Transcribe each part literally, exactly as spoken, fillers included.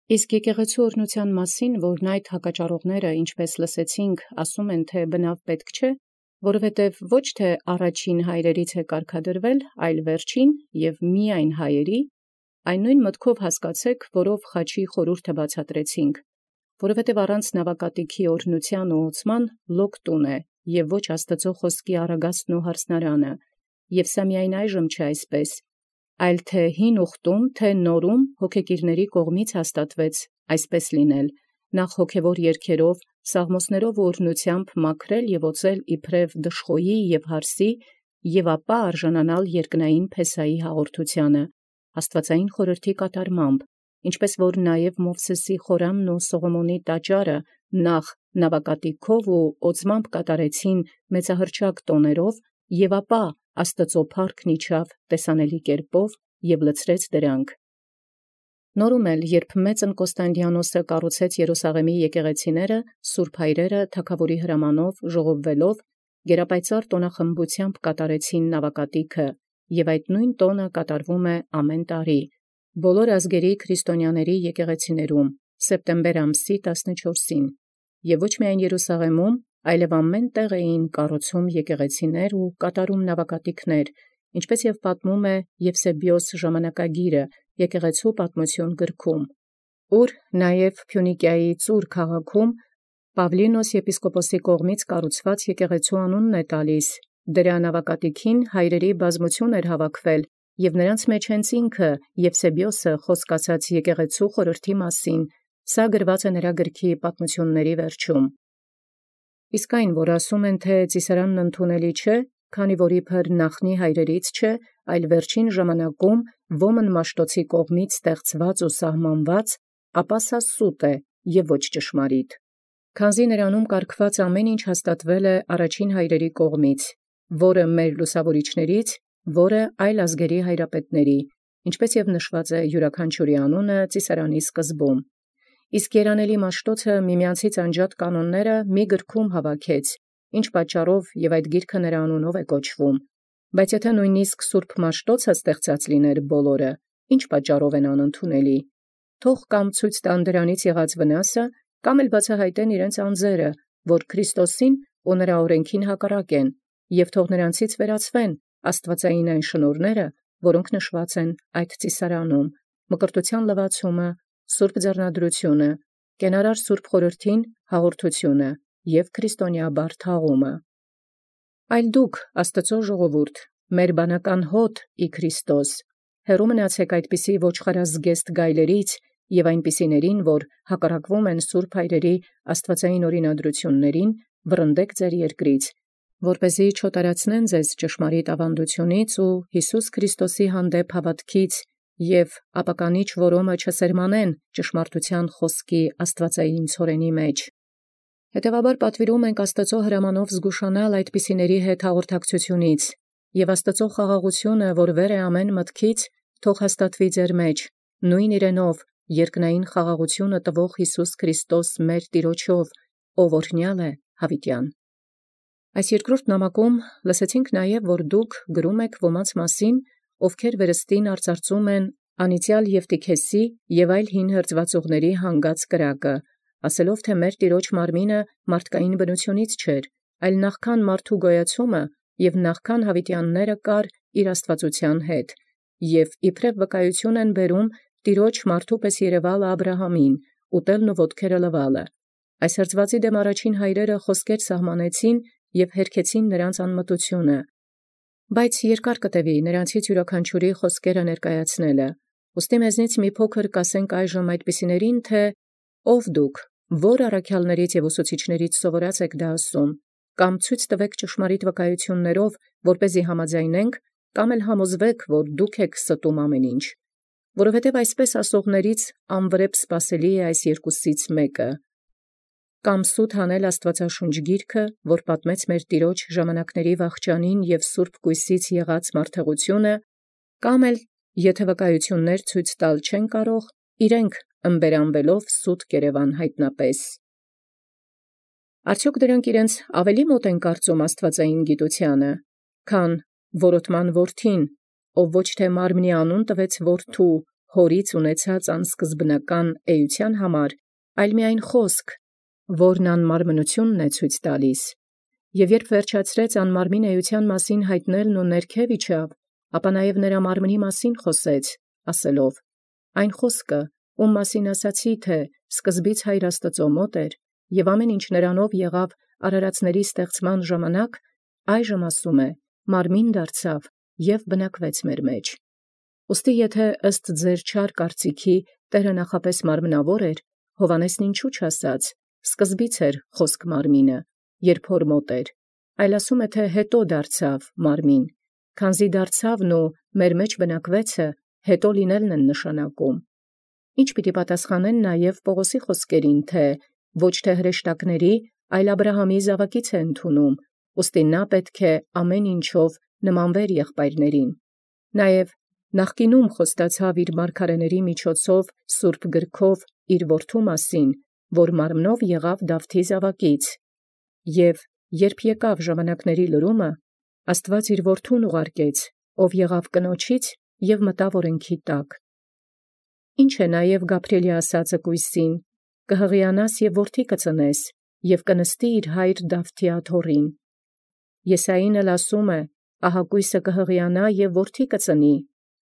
Իսկ եկեղեցու օրհնության մասին, որն այդ հակաճառողները, ինչպես լսեցինք, ասում են, թե բնավ պետք չէ, որովհետև ոչ թե առաջին հայրերից է կարգադրվել, այլ վերջին և միայն հայերի, այն նույն մտքով հասկացեք, որով խաչի խորհուրդը բացատրեցինք, որովհետև առանց նավակատիքի օրհնության ու ոցման լոկ տուն է, և ոչ Աստծո խոսքի առագաստն ու հարսնարանը, և սա միայն այժմ չէ այսպես, այլ թե հին ուխտում, թե նորում հոգեկիրների կողմից հաստատվեց այսպես լինել, նախ հոգևոր երգերով, սաղմոսներով ու օրհնությամբ մաքրել և օծել իբրև դժխոյի և հարսի, և ապա արժանանալ երկնային փեսայի հաղորդությանը, աստվածային խորհրդի կատարմամբ, ինչպես որ նաև Մովսեսի խորամն ու Սողոմոնի տաճարը նախ նավակատիքով ու օծմամբ կատարեցին մեծահռչակ տոներով, և ապա Աստծո փառքն իջավ տեսանելի կերպով և լցրեց դրանք։ Նորում էլ, երբ մեծն Կոստանդիանոսը կառուցեց Երուսաղեմի եկեղեցիները, սուրբ հայրերը թագաւորի հրամանով ժողովվելով գերապայծառ տոնախմբությամբ կատարեցին նավակատիքը, և այդ նույն տոնը կատարվում է ամեն տարի, բոլոր ազգերի քրիստոնյաների եկեղեցիներում, սեպտեմբեր ամսի տասնչորսին, և ոչ միայն Երուսաղեմում, այլև ամեն տեղ էին կառուցում եկեղեցիներ ու կատարում նավակատիքներ, ինչպես և պատմում է Եվսեբիոս ժամանակագիրը եկեղեցու պատմություն գրքում, ուր նաև Փյունիկիայի Ծուր քաղաքում Պավլինոս եպիսկոպոսի կողմից կառուցված եկեղեցու անունն է տալիս, դրա նավակատիքին հայրերի բազմություն էր հավաքվել, և նրանց մեջ հենց ինքը Եվսեբիոսը խոսք ասաց եկեղեցու խորհրդի մասին, սա գրված է նրա գրքի պատմությունների վերջում։ Իսկ այն, որ ասում են, թե ծիսարանն ընդունելի չէ, քանի որ իբր նախնի հայրերից չէ, այլ վերջին ժամանակում ոմն Մաշտոցի կողմից ստեղծված ու սահմանված, ապա սա սուտ է և ոչ ճշմարիտ։ Քանզի նրանում կարգված ամեն ինչ հաստատվել է առաջին հայրերի կողմից, որը մեր լուսավորիչներից, որը այլ ազգերի հայրապետների, ինչպես և նշված է յուրաքանչյուրի անունը ծիսարանի սկզբում։ Իսկ երանելի Մաշտոցը միմյանցից անջատ կանոնները մի գրքում հավաքեց, ինչ պատճառով և այդ գիրքը նրա անունով է կոչվում, բայց եթե նույնիսկ սուրբ Մաշտոցը ստեղծած լիներ բոլորը, ինչ պատճառով են անընդունելի, թող կամ ցույց տան դրանից եղած վնասը, կամ էլ բացահայտեն իրենց անձերը, որ Քրիստոսին ու նրա օրենքին հակառակ են, և թող նրանցից վերացվեն աստվածային այն շնորհները, որոնք նշված են այդ ծիսարանում, մկրտության լվացումը, սուրբ ձեռնադրությունը, կենարար սուրբ խորհրդին հաղորդությունը և քրիստոնեաբար թաղումը։ Այլ դուք, Աստծո ժողովուրդ, մեր բանական հոտ ի Քրիստոս, հեռու մնացեք այդպիսի ոչխարազգեստ գայլերից և այնպիսիներին, որ հակառակվում են սուրբ հայրերի աստվածային օրինադրություններին, վռնդեք ձեր երկրից, որպեսզի չօտարացնեն ձեզ ճշմարիտ ավանդությունից ու Յիսուս Քրիստոսի հանդեպ հավատքից և ապականիչ որոմը չսերմանեն ճշմարտության խոսքի աստվածային ցորենի մեջ։ Հետևաբար պատվիրում ենք Աստծո հրամանով զգուշանալ այդպիսիների հետ հաղորդակցությունից, և Աստծո խաղաղությունը, որ վեր է ամեն մտքից, թող հաստատվի ձեր մեջ, նույն իրենով երկնային խաղաղությունը տվող Յիսուս Քրիստոս մեր Տիրոջով, ով օրհնյալ է հավիտյան։ Այս երկրորդ նամակում լսեցինք նաև, որ դուք գրում եք ոմանց մասին, ովքեր վերստին արծարծում են անիծյալ Եվտիքեսի և այլ հին հրձվածողների հանգած կրակը, ասելով, թե մեր Տիրոջ մարմինը մարդկային բնությունից չէր, այլ նախքան մարդու գոյացումը և նախքան հավիտյանները կար իր աստվածության հետ, և իբրև վկայություն են բերում Տիրոջ մարդու պես երևալը Աբրահամին, ուտելն ու ոտքերը լվալը։ Այս հրձվածի դեմ առաջին հայրերը խոսքեր սահմանեցին և հերքեցին նրանց անմտությունը, բայց երկար կտևի նրանցից յուրաքանչյուրի խոսքերը ներկայացնելը, ուստի մեզնից մի փոքր կասենք այժմ այդպիսիներին, թե ով դուք, որ առաքյալներից և ուսուցիչներից սովորած եք դա ասում, կամ ցույց տվեք ճշմարիտ վկայություններով, որպեսզի համաձայնենք, կամ էլ համոզվեք, որ դուք եք ստում ամեն ինչ, որովհետև այսպես ասողներից անվրեպ սպասելի է այս երկուսից մեկը, կամ սուտ հանել Աստվածաշունչ գիրքը, որ պատմեց մեր Տիրոջ ժամանակների վախճանին և սուրբ կույսից եղած մարդեղությունը, կամ էլ եթե վկայություններ ցույց տալ չեն կարող, իրենք ըմբերանվելով սուտ կերևան հայտնապես։ Արդյոք դրանք իրենց ավելի մոտ են կարծում աստվածային գիտությանը, քան որոտման որդին, ով ոչ թե մարմնի անուն տվեց որդու, հորից ունեցած անսկզբնական էության համար, այլ միայն խոսք, որն անմարմնությունն է ցույց տալիս։ Եւ երբ վերջացրեց անմարմին էության մասին հայտնելն ու ներքև իջավ, ապա նաև նրա մարմնի մասին խոսեց, ասելով. «Այն խոսքը, ում մասին ասացի, թե սկզբից Հայր Աստուծո մոտ էր, եւ ամեն ինչ նրանով եղավ արարածների ստեղծման ժամանակ, այժմ ասում է, մարմին դարձավ եւ բնակվեց մեր մեջ»։ Ուստի եթե ըստ ձեր չար կարծիքի Տերը նախապես մարմնավոր էր, Հովհաննեսն ինչու չասաց. «Սկզբից էր խոսք մարմինը, երբ հոր մոտ էր», այլ ասում է, թե հետո դարձավ մարմին, քանզի դարձավն ու մեր մեջ բնակվեցը հետո լինելն են նշանակում։ Ինչ պիտի պատասխանեն նաև Պողոսի խոսքերին, թե ոչ թե հրեշտակների, այլ Աբրահամի զավակից է ընդունում, ուստի նա պետք է ամեն ինչով նմանվեր եղբայրներին։ Նաև նախկինում խոստացավ իր մարգարեների միջոցով սուրբ գրքով իր որդու մասին, որ մարմնով եղավ Դավթի զավակից, և երբ եկավ ժամանակների լրումը, Աստուած իր որդուն ուղարկեց, ով եղավ կնոջից և մտավ օրենքի տակ։ Ինչ է նաև Գաբրիէլի ասածը կույսին. «Կհղիանաս և որդի կծնես, և կնստի իր հայր Դավթի աթոռին»։ Եսային էլ ասում է. «Ահա կույսը կհղիանա և որդի կծնի»։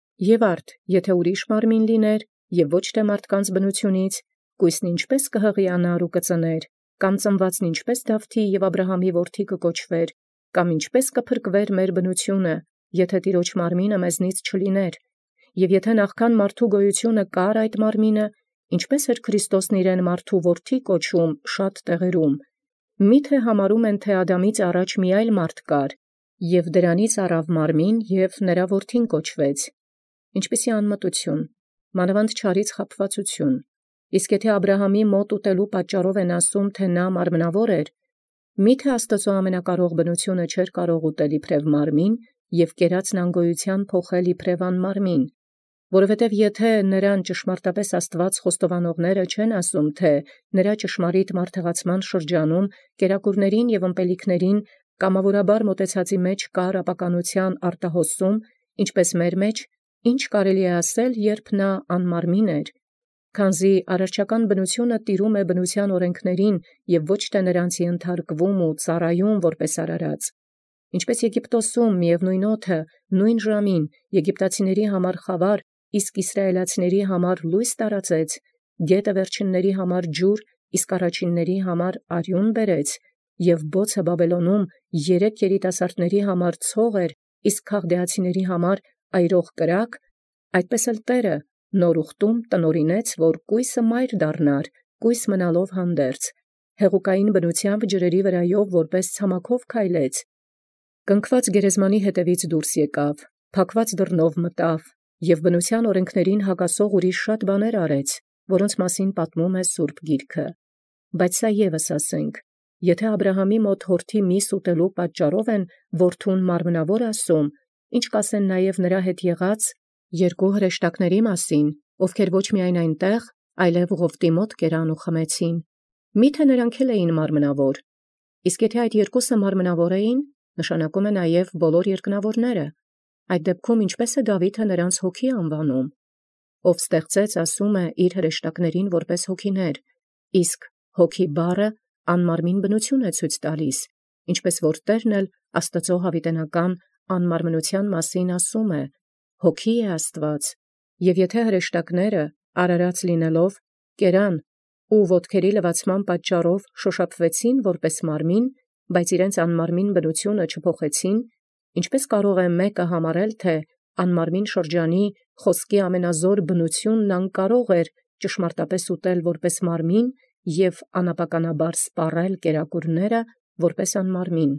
Եւ արդ, եթե ուրիշ մարմին լիներ, և ոչ թե մարդկանց բնությունից, կույսն ինչպէս կհղիանար ու կծներ, կամ ծնվածն ինչպէս Դավթի և Աբրահամի որդի կկոչվեր, կամ ինչպէս կփրկվեր մեր բնությունը, եթե տիրոջ մարմինը մեզնից չլիներ, և եթե նախքան մարդու գոյությունը կար այդ մարմինը, ինչպէս էր Քրիստոսն իրեն մարդու որդի կոչում շատ տեղերում, միթե համարում են, թե Ադամից առաջ մի այլ մարդ կար, և դրանից առավ մարմին, և նրա որդին կոչվեց։ Ինչպիսի անմտություն, մանավանդ չարից խաբվածություն։ Իսկ եթե Աբրահամի մոտ ուտելու պատճառով են ասում, թե նա մարմնավոր էր, միթե Աստծո ամենակարող բնությունը չէր կարող ուտել իբրև մարմին և կերածն անգոյության փոխել իբրև անմարմին, որովհետև եթե նրան ճշմարտապես Աստված խոստովանողները չեն ասում, թե նրա ճշմարիտ մարդեղացման շրջանում կերակուրներին և ըմպելիքներին կամավորաբար մոտեցածի մեջ կար ապականության արտահոսում, ինչպես մեր մեջ, ինչ կարելի է ասել, երբ նա անմարմին էր, քանզի արարչական բնությունը տիրում է բնության օրենքներին և ոչ թե նրանց ենթարկվում ու ծառայում որպես արարած։ Ինչպես Եգիպտոսում միևնույն օդը նույն ժամին եգիպտացիների համար խավար, իսկ իսրայելացիների համար լույս տարածեց, գետը վերջինների համար ջուր, իսկ առաջինների համար արյուն բերեց, և բոցը Բաբելոնում երեք երիտասարդների համար ցող էր, իսկ քաղդեացիների համար այրող կրակ, այդպես էլ Տէրը նոր ուխտում տնօրինեց, որ կույսը մայր դառնար, կույս մնալով հանդերձ, հեղուկային բնութեամբ ջրերի վրայով որպես ցամաքով քայլեց, կնքված գերեզմանի հետևից դուրս եկավ, փակված դռնով մտավ, և բնության օրենքներին հակասող ուրիշ շատ բաներ արեց, որոնց մասին պատմում է Սուրբ Գիրքը։ Բայց սա ևս ասենք, եթե Աբրահամի մոտ հորթի միս ուտելու պատճառով են որդուն մարմնավոր ասում, ինչ կասեն նաև նրա հետ եղած երկու հրեշտակների մասին, ովքեր ոչ միայն այնտեղ, այլև Ղովտի մոտ կերան ու խմեցին։ Միթե նրանք էլ էին մարմնավոր։ Իսկ եթե այդ երկուսը մարմնավոր էին, նշանակում է նաև բոլոր երկնավորները։ Այդ դեպքում ինչպե՞ս է Դավիթը նրանց հոգի անվանում։ Ով ստեղծեց, ասում է, իր հրեշտակներին որպես հոգիներ, իսկ հոգի բառը անմարմին բնություն է ցույց տալիս, ինչպես որ Տերն էլ Աստծո հավիտենական անմարմնության մասին ասում է. «Հոգի է Աստված», և եթե հրեշտակները արարած լինելով կերան ու ոտքերի լվացման պատճառով շոշափվեցին որպես մարմին, բայց իրենց անմարմին բնությունը չփոխեցին, ինչպե՞ս կարող է մեկը համարել, թե անմարմին շրջանի խոսքի ամենազոր բնությունն անկարող էր ճշմարտապես ուտել որպես մարմին և անապականաբար սպառել կերակուրները որպես անմարմին։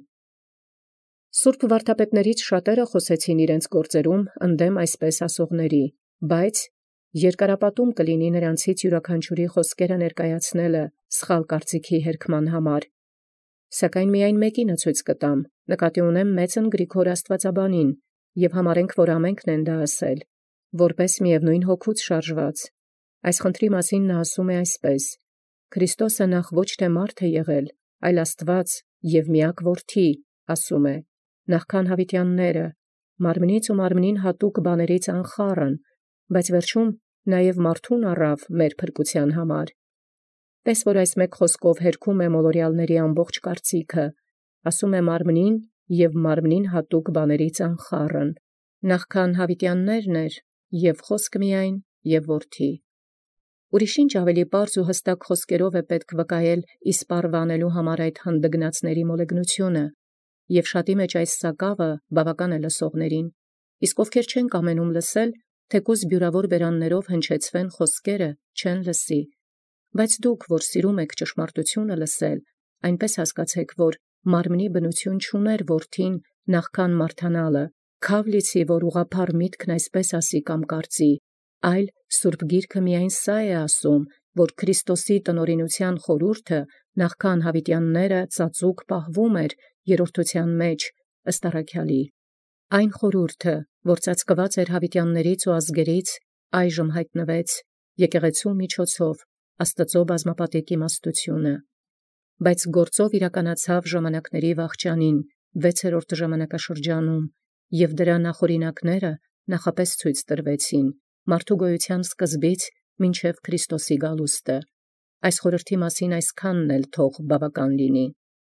Սուրբ վարդապետներից շատերը խոսեցին իրենց գործերում ընդդեմ այսպես ասողների, բայց երկարապատում կլինի նրանցից յուրաքանչյուրի խոսքերը ներկայացնելը սխալ կարծիքի հերքման համար։ Սակայն միայն մեկինը ցույց կտամ, նկատի ունեմ մեծն Գրիգոր աստվածաբանին, և համարենք, որ ամենքն են դա ասել, որպես միևնույն հոգուց շարժված։ Այս խնդրի մասին նա ասում է այսպես. «Քրիստոսը նախ ոչ թե մարդ է եղել, այլ Աստված և միակ Որդի, ասում է, նախքան յաւիտյանները, մարմնից ու մարմնին հատուկ բաներից անխառն, բայց վերջում նաև մարդուն առավ մեր փրկության համար։ Տես որ այս մեկ խոսքով հերքում է մոլորյալների ամբողջ կարծիքը, ասում է մարմնին և մարմնին հատուկ բաներից անխառն, նախքան յաւիտեաններն էր, և խոսք միայն, և որդի։ Ուրիշ ինչ ավելի պարզ ու հստակ խոսքերով է պետք վկայել իսպառ վանելու համար այդ հանդգնածների մոլեգնությունը, և շատի մեջ այս սակաւը բավական է լսողներին, իսկ ովքեր չեն կամենում լսել, թեկուզ բյուրավոր բերաններով հնչեցվեն խոսքերը, չեն լսի։ Բայց դուք, որ սիրում եք ճշմարտությունը լսել, այնպես հասկացեք, որ մարմնի բնություն չուներ որդին նախքան մարթանալը, քաւ լիցի, որ ուղղափառ միտքն այսպես ասի կամ կարծի, այլ Սուրբ Գիրքը միայն սա է ասում, որ Քրիստոսի տնօրինութեան խորհուրդը նախքան յաւիտեանները ծածուկ պահվում էր երրորդութեան մեջ ըստ առաքեալի։ Այն խորհուրդը, որ ծածկված էր յաւիտեաններից ու ազգերից, այժմ յայտնվեց եկեղեցու միջոցով Աստուծոյ բազմապատիկ իմաստութիւնը, բայց գործով իրականացավ ժամանակների վախճանին, վեցերորդ ժամանակաշրջանում, և դրա նախօրինակները նախապես ցույց տրվեցին մարդու գոյութեան սկզբից մինչև Քրիստոսի գալուստը։ Այս խորհրդի մասին այսքանն էլ թող բավական լինի։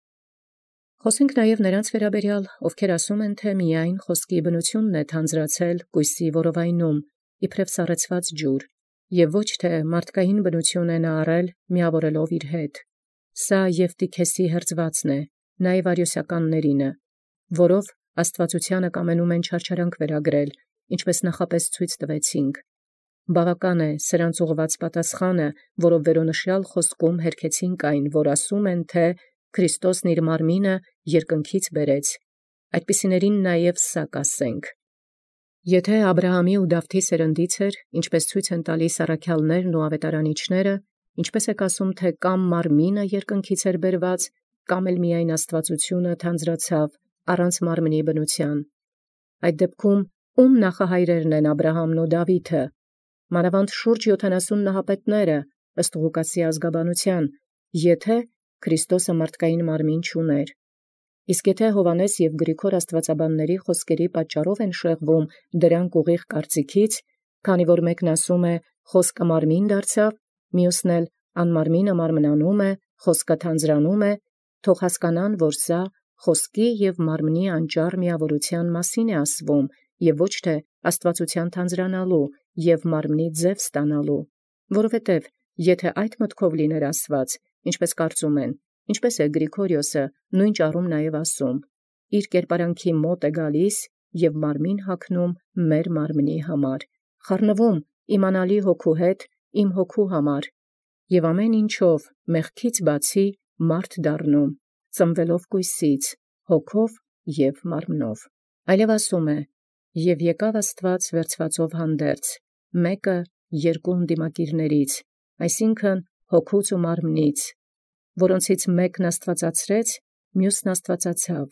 Խոսենք նաև նրանց վերաբերյալ, ովքեր ասում են, թե միայն խոսքի բնությունն է թանձրացել կույսի որովայնում, իբրև սառեցված ջուր, և ոչ թե մարդկային բնություն է նա առել միավորելով իր հետ։ Սա Եվտիքեսի հրձվածն է, նաև արիոսականներինը, որով աստվածությանը կամենում են չարչարանք վերագրել, ինչպես նախապես ցույց տվեցինք։ Բավական է սրանց ուղղված պատասխանը, որով վերոնշյալ խոսքում հերքեցինք այն, որ ասում են, թե Քրիստոսն իր մարմինը երկնքից բերեց։ Այդպիսիներին նաև սա կասենք. Եթե Աբրահամի ու Դավթի սերնդից էր, ինչպես ցույց են տալիս առաքյալներն ու ավետարանիչները, ինչպես եք ասում, թե կամ մարմինը երկնքից էր բերված, կամ էլ միայն աստվածությունը թանձրացավ առանց մարմնի բնության։ Այդ դեպքում ում նախահայրերն են Աբրահամն ու Դավիթը, մանավանդ շուրջ յոթանասուն նահապետները, ըստ Ղուկասի ազգաբանության, եթե Քրիստոսը մարդկային մարմին չուներ։ Իսկ եթե Հովհաննես և Գրիգոր աստվածաբանների խոսքերի պատճառով են շեղվում դրանք ուղիղ կարծիքից, քանի որ մեկն ասում է խոսքը մարմին դարձավ, մյուսն էլ անմարմինը մարմնանում է, խոսքը թանձրանում է, թող հասկանան, որ սա խոսքի և մարմնի անճառ միավորության մասին է ասվում, և ոչ թե աստվածության թանձրանալու և մարմնի ձև ստանալու, որովհետև եթե այդ մտքով լիներ ասված, ինչպես կարծում են, ինչպես է Գրիգորիոսը նույն ճառում նաև ասում, իր կերպարանքի մոտ է գալիս և մարմին հագնում մեր մարմնի համար, խառնվում իմանալի հոգու հետ իմ հոգու համար, և ամեն ինչով մեղքից բացի մարդ դառնում, ծնվելով կույսից, հոգով և մարմնով։ Այլև ասում է. «Եւ եկավ Աստուած վերցվածով հանդերձ, մեկը երկու ընդդիմակիրներից, այսինքն հոգուց ու մարմնից, որոնցից մեկն աստվածացրեց, մյուսն աստվածացավ,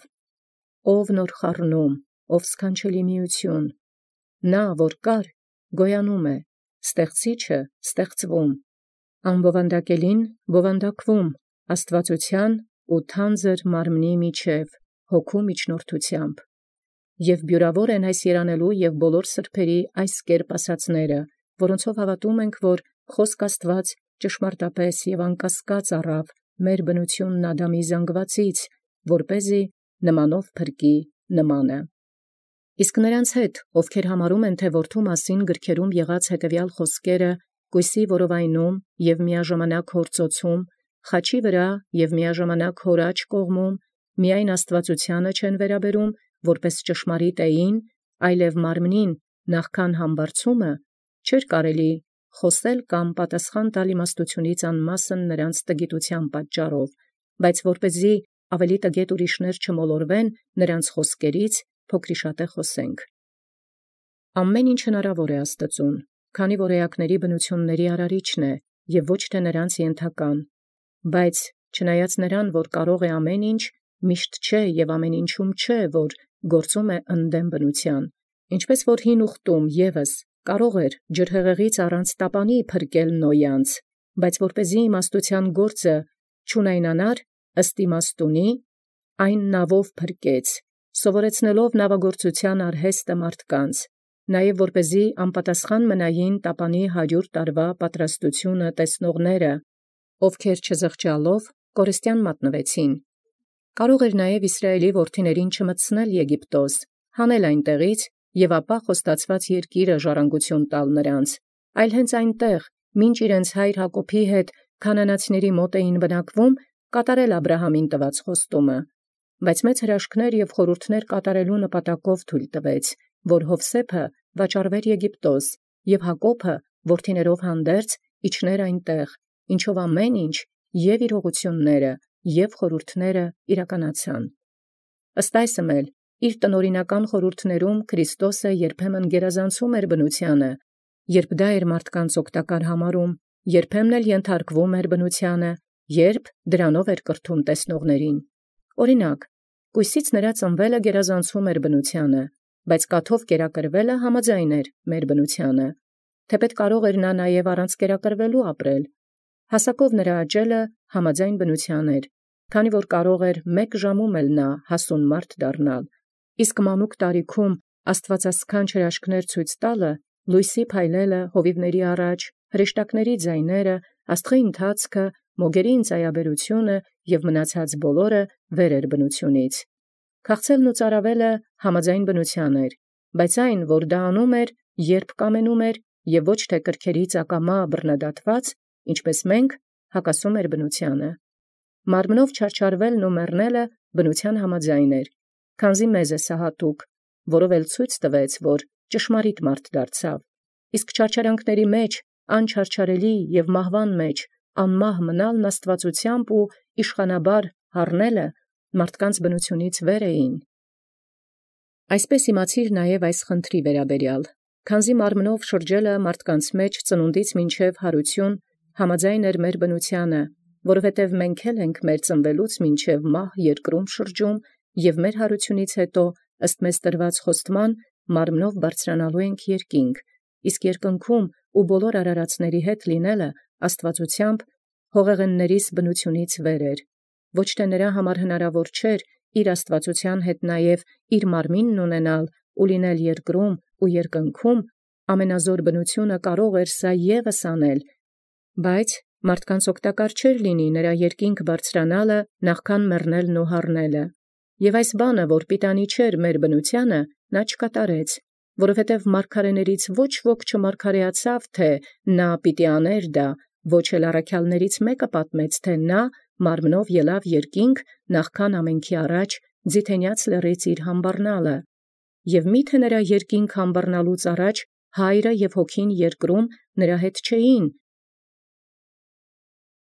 ով նոր խառնում, ով սքանչելի միություն, նա որ կար, գոյանում է, ստեղծիչը ստեղծվում, անբովանդակելին բովանդակվում աստվածության ու թանձր մարմնի միջև հոգու միջնորդությամբ։ Եւ բյուրավոր են այս երանելու և բոլոր սրբերի այս կերպ ասացները, որոնցով հավատում ենք, որ խոսք Աստուած ճշմարտապես և անկասկած առավ մեր բնությունն Ադամի զանգվածից, որպեսզի նմանով փրկի նմանը։ Իսկ նրանց հետ, ովքեր համարում են, թե որդու մասին գրքերում եղած հետևյալ խոսքերը կույսի որովայնում և միաժամանակ հոր ծոցում, խաչի վրա և միաժամանակ հոր աջ կողմում, միայն աստվածությանը չեն վերաբերում, որպես ճշմարիտ էին, այլև մարմնին նախքան համբարձումը, չէր կարելի խոսել կամ պատասխան տալ իմաստությունից անմասն նրանց տգիտության պատճառով, բայց որպեսզի ավելի տգետ ուրիշներ չմոլորվեն նրանց խոսքերից, փոքրիշատե խոսենք։ Ամեն ինչ հնարավոր է Աստծուն, քանի որ էակների բնությունների արարիչն է և ոչ թե նրանց ենթական, բայց չնայած նրան, որ կարող է ամեն ինչ, միշտ չէ և ամեն ինչում չէ, որ գործում է ընդդեմ բնության, ինչպես որ հին ուխտում ևս կարող էր ջրհեղեղից առանց տապանի փրկել Նոյանց, բայց որպեսզի իմաստության գործը չունայնանար ըստ իմաստունի, այն նավով փրկեց, սովորեցնելով նավագործության արհեստը մարդկանց, նաև որպեսզի անպատասխան մնային տապանի հարյուր տարվա պատրաստությունը տեսնողները, ովքեր չզղջալով կորստյան մատնվեցին։ Կարող էր նաև Իսրայելի որդիներին չմտցնել Եգիպտոս, հանել այնտեղից և ապա խոստացված երկիրը ժառանգություն տալ նրանց, այլ հենց այնտեղ, մինչ իրենց հայր Հակոբի հետ քանանացիների մոտ էին բնակվում, կատարել Աբրահամին տված խոստումը, բայց մեծ հրաշքներ և խորհուրդներ կատարելու նպատակով թույլ տվեց, որ Յովսեփը վաճառվեր Եգիպտոս, և Հակոբը որդիներով հանդերձ իջներ այնտեղ, ինչով ամեն ինչ և իրողությունները, և խորհուրդները իրականացան։ Ըստ այսմ էլ, իր տնօրինական խորհուրդներում Քրիստոսը երբեմն գերազանցում էր բնությանը, երբ դա էր մարդկանց օգտակար համարում, երբեմն էլ ենթարկվում էր բնությանը, երբ դրանով էր կրթում տեսնողներին։ Օրինակ, կույսից նրա ծնվելը գերազանցում էր բնությանը, բայց կաթով կերակրվելը համաձայն էր մեր բնությանը, թեպետ կարող էր նա նաև առանց կերակրվելու ապրել։ Հասակով նրա աճելը համաձայն բնության էր, քանի որ կարող էր մեկ ժամում էլ նա հասուն մարդ դառնալ, իսկ մանուկ տարիքում աստվածասքանչ հրաշքներ ցույց տալը, լույսի փայլելը հովիվների առաջ, հրեշտակների ձայները, աստղի ընթացքը, մոգերի ընծայաբերությունը և մնացած բոլորը վեր էր բնությունից։ Քաղցելն ու ծարավելը համաձայն բնության էր, բայց այն, որ դա անում էր, երբ կամենում էր, և ոչ թե կրքերից ակամա բռնադատված, ինչպես մենք, հակասում էր բնությանը։ Մարմնով չարչարվելն ու մեռնելը բնության համաձայն էր, քանզի մեզ է սա հատուկ, որով էլ ցույց տվեց, որ ճշմարիտ մարդ դարձավ, իսկ չարչարանքների մեջ, անչարչարելի և մահվան մեջ անմահ մնալն աստվածությամբ ու իշխանաբար հառնելը մարդկանց բնությունից վեր էին։ Այսպես իմացիր նաև այս խնդրի վերաբերյալ, քանզի մարմնով շրջելը մարդկանց մեջ ծնունդից մինչև հարություն համաձայն էր մեր բնությանը, որովհետև մենք էլ ենք մեր ծնվելուց մինչև մահ երկրում շրջում և մեր հարությունից հետո ըստ մեզ տրված խոստման մարմնով բարձրանալու ենք երկինք, իսկ երկնքում ու բոլոր արարածների հետ լինելը աստվածությամբ հողեղեններիս բնությունից վեր էր, ոչ թե նրա համար հնարավոր չէր իր աստվածության հետ նաև իր մարմինն ունենալ ու լինել երկրում ու երկնքում, ամենազոր բնությունը կարող էր սա ևս անել, բայց մարդկանց օգտակար չէր լինի նրա երկինք բարձրանալը նախքան մեռնելն ու հառնելը, և այս բանը, որ պիտանի չէր մեր բնությանը, նա չկատարեց, որովհետև մարգարեներից ոչ ոք չմարգարեացավ, թե նա պիտի աներ դա, ոչ էլ առաքյալներից մեկը պատմեց, թե նա մարմնով ելավ երկինք նախքան ամենքի առաջ ձիթենյաց լեռից իր համբառնալը, և միթե նրա երկինք համբառնալուց առաջ հայրը և հոգին երկրում նրա հետ չէին,